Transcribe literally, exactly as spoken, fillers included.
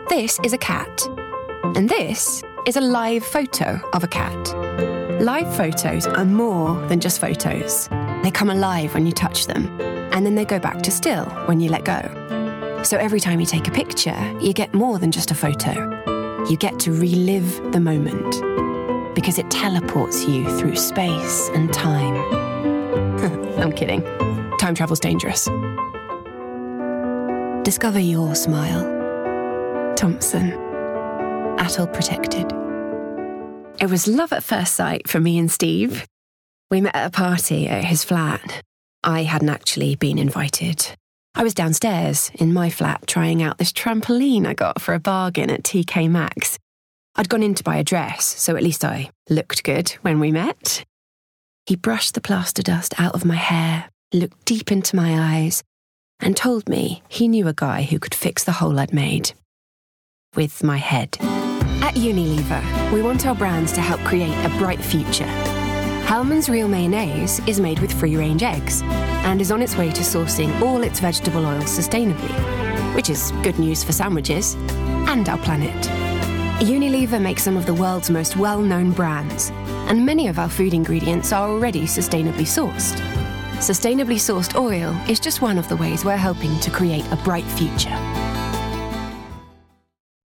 This is a cat. And this is a live photo of a cat. Live photos are more than just photos. They come alive when you touch them, and then they go back to still when you let go. So every time you take a picture, you get more than just a photo. You get to relive the moment, because it teleports you through space and time. I'm kidding. Time travel's dangerous. Discover your smile. Thompson. Atoll protected. It was love at first sight for me and Steve. We met at a party at his flat. I hadn't actually been invited. I was downstairs in my flat trying out this trampoline I got for a bargain at T K Maxx. I'd gone in to buy a dress, so at least I looked good when we met. He brushed the plaster dust out of my hair, looked deep into my eyes, and told me he knew a guy who could fix the hole I'd made. With my head. At Unilever, we want our brands to help create a bright future. Hellmann's Real Mayonnaise is made with free-range eggs and is on its way to sourcing all its vegetable oils sustainably, which is good news for sandwiches and our planet. Unilever makes some of the world's most well-known brands, and many of our food ingredients are already sustainably sourced. Sustainably sourced oil is just one of the ways we're helping to create a bright future.